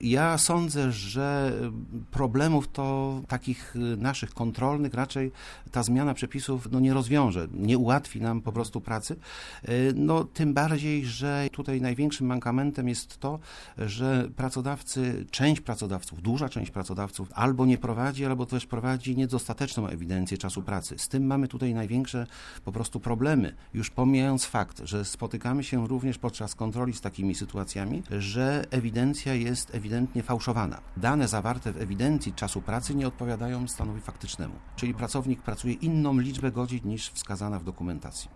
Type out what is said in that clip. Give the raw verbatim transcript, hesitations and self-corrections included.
Ja sądzę, że problemów to takich naszych kontrolnych raczej ta zmiana przepisów no, nie rozwiąże, nie ułatwi nam po prostu pracy. No, tym bardziej, że tutaj największym mankamentem jest to, że pracodawcy, część pracodawców, duża część pracodawców albo nie prowadzi, albo też prowadzi niedostateczną ewidencję czasu pracy. Z tym mamy tutaj największe po prostu problemy. Już pomijając fakt, że spotykamy się również podczas kontroli z takimi sytuacjami, że ewidencja jest ewidentnie fałszowana. Dane zawarte w ewidencji czasu pracy nie odpowiadają stanowi faktycznemu, czyli pracownik pracuje inną liczbę godzin niż wskazana w dokumentacji.